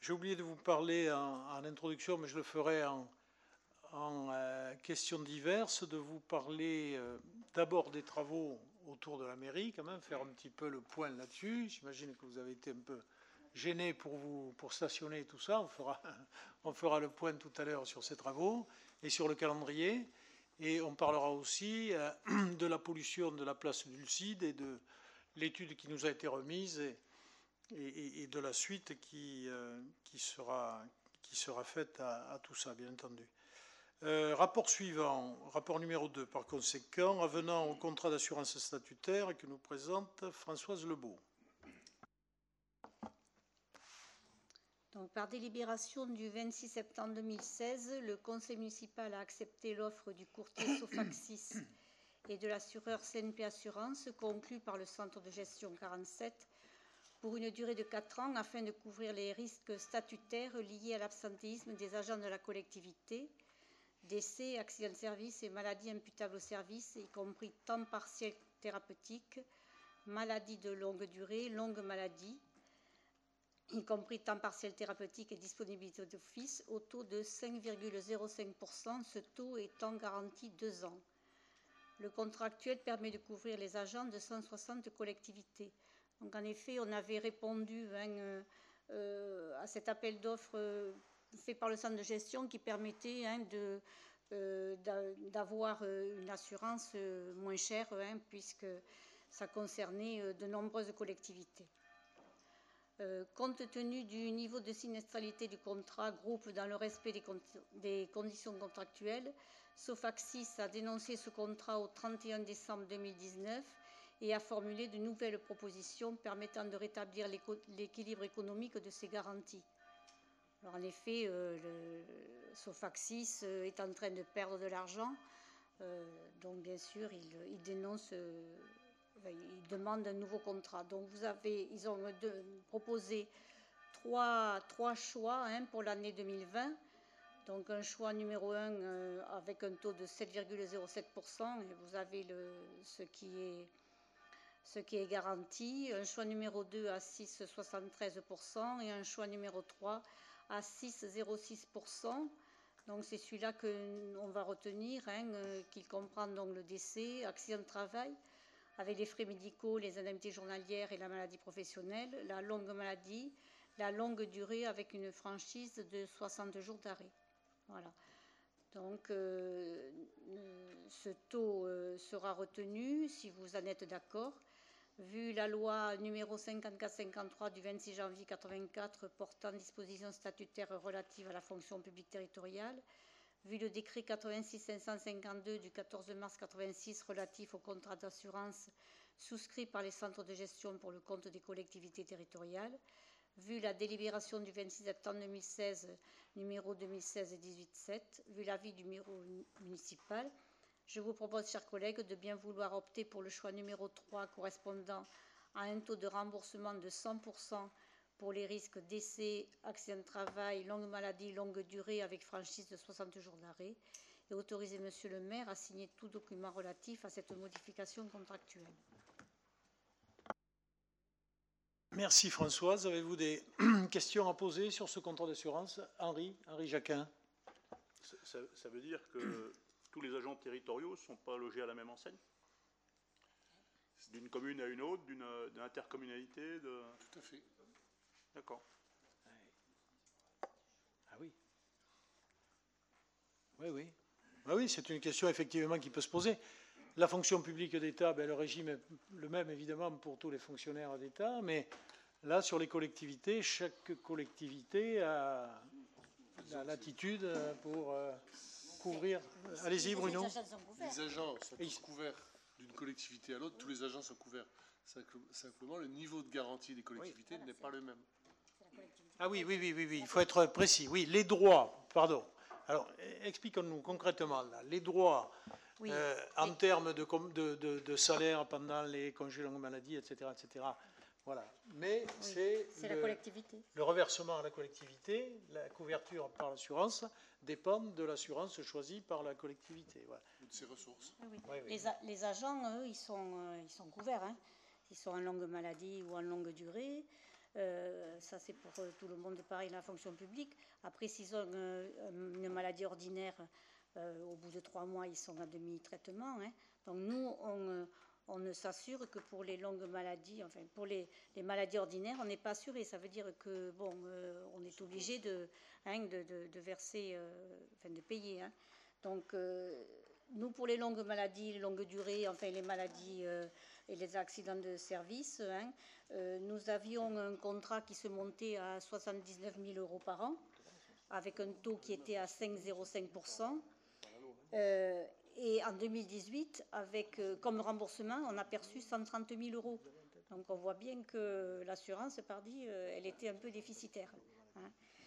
J'ai oublié de vous parler en introduction, mais je le ferai en questions diverses, de vous parler d'abord des travaux autour de la mairie, quand même, faire un petit peu le point là-dessus. J'imagine que vous avez été un peu gêné pour stationner et tout ça. On fera le point tout à l'heure sur ces travaux et sur le calendrier. Et on parlera aussi de la pollution de la place Dulcide et de l'étude qui nous a été remise et de la suite qui sera faite à tout ça, bien entendu. Rapport suivant, rapport numéro 2, par conséquent, avenant au contrat d'assurance statutaire que nous présente Françoise Lebeau. Donc, par délibération du 26 septembre 2016, le conseil municipal a accepté l'offre du courtier Sofaxis et de l'assureur CNP Assurance conclue par le centre de gestion 47 pour une durée de 4 ans afin de couvrir les risques statutaires liés à l'absentéisme des agents de la collectivité, décès, accidents de service et maladies imputables au service, y compris temps partiel thérapeutique, maladies de longue durée, longue maladie, y compris temps partiel thérapeutique et disponibilité d'office, au taux de 5,05%, ce taux étant garanti 2 ans. Le contrat actuel permet de couvrir les agents de 160 collectivités. Donc en effet, on avait répondu à cet appel d'offres fait par le centre de gestion qui permettait d'avoir une assurance moins chère puisque ça concernait de nombreuses collectivités. Compte tenu du niveau de sinistralité du contrat groupe dans le respect des conditions contractuelles, Sofaxis a dénoncé ce contrat au 31 décembre 2019 et a formulé de nouvelles propositions permettant de rétablir l'équilibre économique de ces garanties. Alors en effet, Sofaxis est en train de perdre de l'argent, donc bien sûr il dénonce... Ils demandent un nouveau contrat. Donc ils ont proposé trois choix pour l'année 2020. Donc un choix numéro 1 avec un taux de 7,07%. Et vous avez ce qui est garanti. Un choix numéro 2 à 6,73% et un choix numéro 3 à 6,06%. Donc c'est celui-là qu'on va retenir, qui comprend donc le décès, accident de travail, avec les frais médicaux, les indemnités journalières et la maladie professionnelle, la longue maladie, la longue durée avec une franchise de 60 jours d'arrêt. Voilà. Donc, ce taux sera retenu si vous en êtes d'accord. Vu la loi numéro 5453 du 26 janvier 84 portant dispositions statutaires relatives à la fonction publique territoriale, vu le décret 86-552 du 14 mars 86 relatif au contrat d'assurance souscrit par les centres de gestion pour le compte des collectivités territoriales, vu la délibération du 26 septembre 2016, numéro 2016-18-7, vu l'avis du bureau municipal, je vous propose, chers collègues, de bien vouloir opter pour le choix numéro 3 correspondant à un taux de remboursement de 100% pour les risques décès, accident de travail, longue maladie, longue durée avec franchise de 60 jours d'arrêt et autoriser Monsieur le maire à signer tout document relatif à cette modification contractuelle. Merci Françoise. Avez-vous des questions à poser sur ce contrat d'assurance? Henri Jacquin. Ça veut dire que tous les agents territoriaux ne sont pas logés à la même enseigne? D'une commune à une autre, d'une intercommunalité Tout à fait. D'accord. Ah oui. Oui. Ah oui, c'est une question effectivement qui peut se poser. La fonction publique d'État, le régime est le même évidemment pour tous les fonctionnaires d'État, mais là sur les collectivités, chaque collectivité a la latitude pour couvrir. Allez-y Bruno. Les agents sont tous couverts d'une collectivité à l'autre, tous les agents sont couverts. Simplement, le niveau de garantie des collectivités n'est pas le même. Ah oui, il faut être précis. Oui, les droits, pardon. Alors, expliquons-nous concrètement, là, les droits en termes de salaire pendant les congés longue maladie, etc. Voilà. Mais c'est la collectivité. Le reversement à la collectivité, la couverture par l'assurance dépend de l'assurance choisie par la collectivité. Voilà. Ou de ses ressources. Oui. Les agents, eux, ils sont couverts. Ils sont en longue maladie ou en longue durée. Ça, c'est pour tout le monde pareil dans la fonction publique. Après, s'ils ont une maladie ordinaire, au bout de 3 mois, ils sont à demi-traitement. Hein. Donc, nous, on ne s'assure que pour les longues maladies, enfin, pour les maladies ordinaires, on n'est pas assuré. Ça veut dire que, bon, on est obligé de verser, enfin, de payer. Hein. Donc, nous, pour les longues maladies, les longues durées, enfin, les maladies et les accidents de service, hein, nous avions un contrat qui se montait à 79 000 euros par an, avec un taux qui était à 5,05%. Et en 2018, avec, comme remboursement, on a perçu 130 000 euros. Donc on voit bien que l'assurance, pardi, elle était un peu déficitaire. Hein.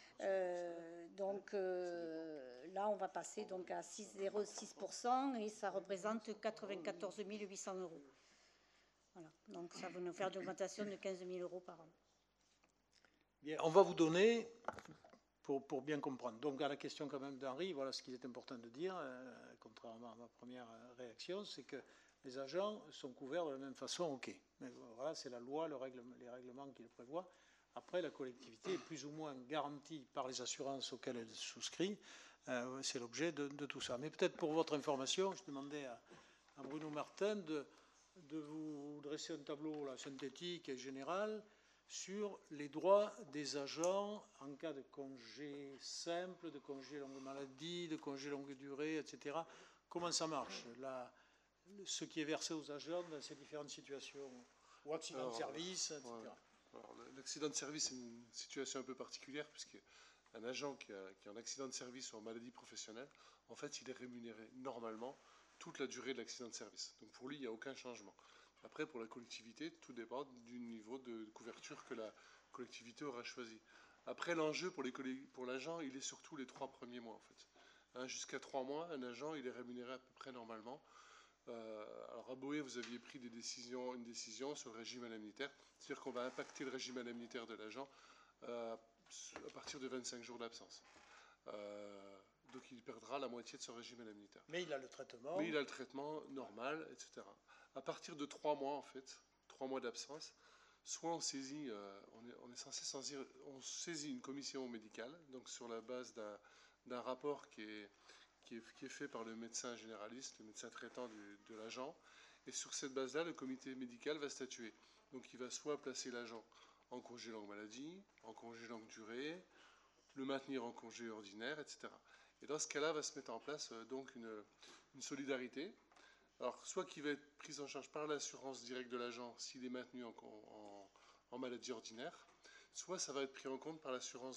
Donc là, on va passer donc à 6,06% et ça représente 94 800 euros. Voilà. Donc ça va nous faire une augmentation de 15 000 euros par an. Bien, on va vous donner, pour bien comprendre, donc à la question quand même d'Henri, voilà ce qu'il est important de dire, contrairement à ma première réaction, c'est que les agents sont couverts de la même façon, ok. Mais voilà, c'est la loi, les règlements qui le prévoient. Après, la collectivité est plus ou moins garantie par les assurances auxquelles elle souscrit. C'est l'objet de tout ça. Mais peut-être pour votre information, je demandais à Bruno Martin de vous dresser un tableau là, synthétique et général sur les droits des agents en cas de congé simple, de congé longue maladie, de congé longue durée, etc. Comment ça marche là, ce qui est versé aux agents dans ces différentes situations, ou accident de service, etc. Ouais. L'accident de service, c'est une situation un peu particulière, puisqu'un agent qui a un accident de service ou en maladie professionnelle, en fait, il est rémunéré normalement toute la durée de l'accident de service. Donc pour lui, il n'y a aucun changement. Après, pour la collectivité, tout dépend du niveau de couverture que la collectivité aura choisi. Après, l'enjeu pour l'agent, il est surtout les 3 premiers mois, en fait. Hein, jusqu'à 3 mois, un agent, il est rémunéré à peu près normalement. Alors à Boé, vous aviez pris une décision sur le régime indemnitaire, c'est-à-dire qu'on va impacter le régime indemnitaire de l'agent à partir de 25 jours d'absence. Donc il perdra la moitié de son régime indemnitaire. Mais il a le traitement. Mais il a le traitement normal, etc. À partir de 3 mois, en fait, 3 mois d'absence, soit on saisit, on est censé saisir, on saisit une commission médicale, donc sur la base d'un rapport qui est fait par le médecin généraliste, le médecin traitant de l'agent. Et sur cette base-là, le comité médical va statuer. Donc il va soit placer l'agent en congé longue maladie, en congé longue durée, le maintenir en congé ordinaire, etc. Et dans ce cas-là, va se mettre en place donc une solidarité. Alors, soit qui va être prise en charge par l'assurance directe de l'agent s'il est maintenu en maladie ordinaire, soit ça va être pris en compte par l'assurance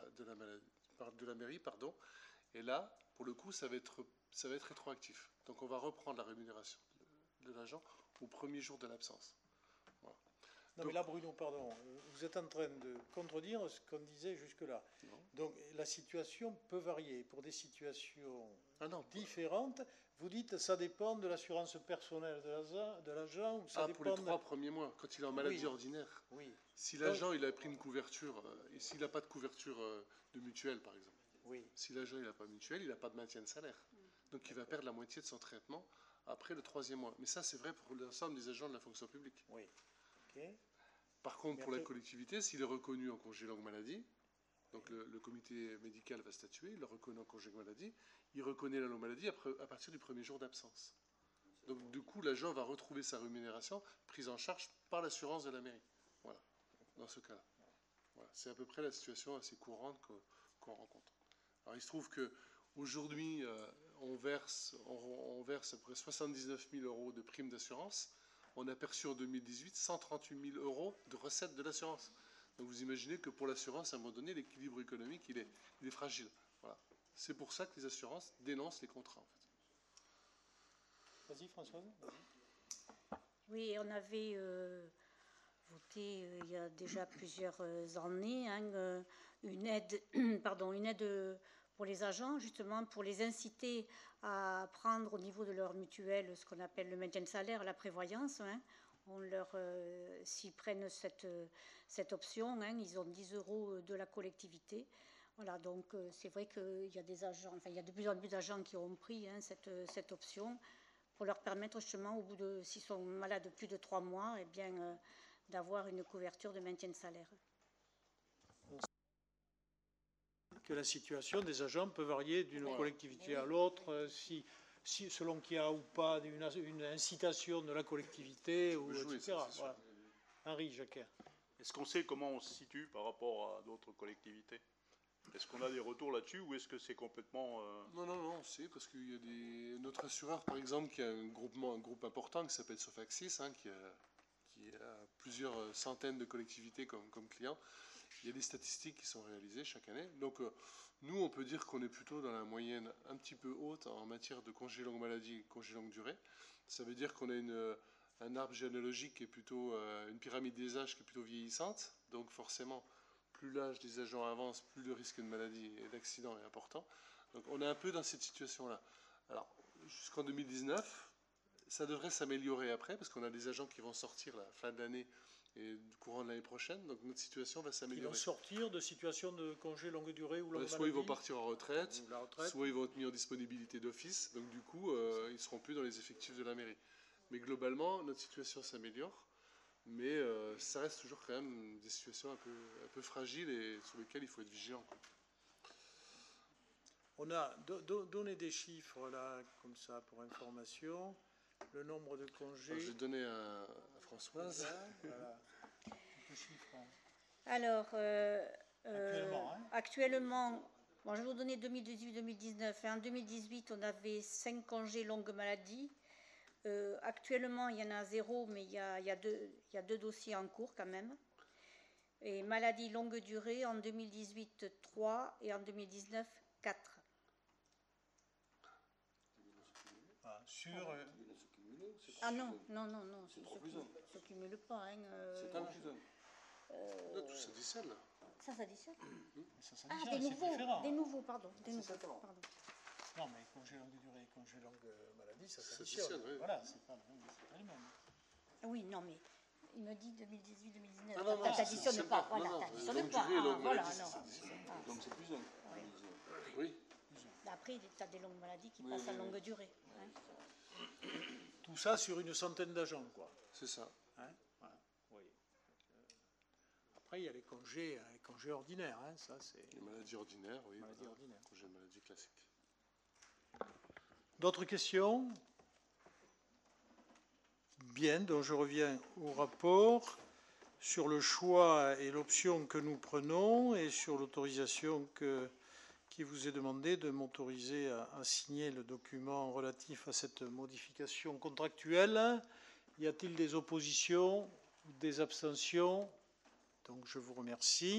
de la mairie, pardon. Et là, pour le coup, ça va être rétroactif. Donc on va reprendre la rémunération de l'agent au premier jour de l'absence. Voilà. Non, mais là, Bruno, pardon, vous êtes en train de contredire ce qu'on disait jusque-là. Donc la situation peut varier. Pour des situations différentes, vous dites que ça dépend de l'assurance personnelle de l'agent ou ça dépend pour les 3 premiers mois, quand il est en maladie ordinaire. Oui. Si l'agent il a pris une couverture, et s'il n'a pas de couverture de mutuelle, par exemple. Oui. Si l'agent n'a pas de mutuelle, il n'a pas de maintien de salaire. Donc il va perdre la moitié de son traitement après le 3e mois. Mais ça, c'est vrai pour l'ensemble des agents de la fonction publique. Oui. Okay. Par contre, pour la collectivité, s'il est reconnu en congé longue maladie, donc le comité médical va statuer, il le reconnaît en congé longue maladie, il reconnaît la longue maladie à partir du premier jour d'absence. Donc du coup, l'agent va retrouver sa rémunération prise en charge par l'assurance de la mairie. Voilà, dans ce cas-là. Voilà. C'est à peu près la situation assez courante qu'on rencontre. Alors il se trouve qu'aujourd'hui, on verse à peu près 79 000 euros de primes d'assurance. On a perçu en 2018 138 000 euros de recettes de l'assurance. Donc vous imaginez que pour l'assurance, à un moment donné, l'équilibre économique, il est fragile. Voilà. C'est pour ça que les assurances dénoncent les contrats, en fait. Vas-y, Françoise. Oui, on avait voté il y a déjà plusieurs années une aide, une aide pour les agents, justement pour les inciter à prendre au niveau de leur mutuelle ce qu'on appelle le maintien de salaire, la prévoyance. On s'ils prennent cette option, ils ont 10 euros de la collectivité. Voilà, donc c'est vrai qu'il y a des agents, enfin il y a de plus en plus d'agents qui ont pris cette option pour leur permettre justement, au bout de, s'ils sont malades plus de 3 mois, eh bien d'avoir une couverture de maintien de salaire. que la situation des agents peut varier d'une collectivité à l'autre, selon qu'il y a ou pas une incitation de la collectivité, ou, jouer, etc. ça, c'est sûr. Voilà. Henri Jacquet. Est-ce qu'on sait comment on se situe par rapport à d'autres collectivités? Est-ce qu'on a des retours là-dessus ou est-ce que c'est complètement... Non, on sait, parce qu'il y a notre assureur, par exemple, qui a un groupe important qui s'appelle Sofaxis, hein, qui a plusieurs centaines de collectivités comme clients. Il y a des statistiques qui sont réalisées chaque année. Donc, nous, on peut dire qu'on est plutôt dans la moyenne un petit peu haute en matière de congés longue maladie et congés longue durée. Ça veut dire qu'on a un arbre généalogique qui est plutôt, une pyramide des âges qui est plutôt vieillissante. Donc, forcément, plus l'âge des agents avance, plus le risque de maladie et d'accident est important. Donc, on est un peu dans cette situation-là. Alors, jusqu'en 2019, ça devrait s'améliorer après, parce qu'on a des agents qui vont sortir la fin de l'année et du courant de l'année prochaine, donc notre situation va Ils s'améliorer. vont sortir de situations de congé longue durée ou longue maladie. Soit ils vont partir en retraite, La retraite. soit ils vont être mis en disponibilité d'office, donc du coup, ils ne seront plus dans les effectifs de la mairie. Mais globalement, notre situation s'améliore, mais ça reste toujours quand même des situations un peu fragiles et sur lesquelles il faut être vigilant, quoi. On a donné des chiffres là, comme ça, pour information. Le nombre de congés. Alors, je vais donner à Françoise. Voilà. Quelques chiffres. Alors, Actuellement, actuellement, bon, je vais vous donner 2018-2019. En 2018, on avait 5 congés longue maladie. Actuellement, il y en a 0, mais il y a deux dossiers en cours quand même. Et maladie longue durée, en 2018, 3 et en 2019, 4. Ah non, c'est trop plus ne se cumule pas. Hein, C'est trop plus là, tout s'additionne là. Ça s'additionne. ça Ah, s'additionne, c'est différent. des nouveaux, pardon. Pardon. Non, mais congé longue durée et congé longue maladie, ça s'additionne, s'additionne. oui. Voilà, c'est pas le même. Oui, non, mais il me dit 2018-2019. Ah non, T'additionnes pas. non, Voilà, non, t'additionnes longue pas. durée et longue Voilà, maladie, non. ça s'additionne. Donc c'est plus un. Oui. Après, tu as des longues maladies qui passent à longue durée. Hein. Tout ça sur une centaine d'agents, quoi. C'est ça. Hein, voilà, vous voyez. Après, il y a les congés ordinaires. Hein, ça, c'est Les maladies ordinaires, oui. maladies Voilà. ordinaires. Congé de maladie classique. D'autres questions? Bien, donc je reviens au rapport sur le choix et l'option que nous prenons et sur l'autorisation qui vous est demandée de m'autoriser à signer le document relatif à cette modification contractuelle. Y a-t-il des oppositions ou des abstentions? Donc je vous remercie.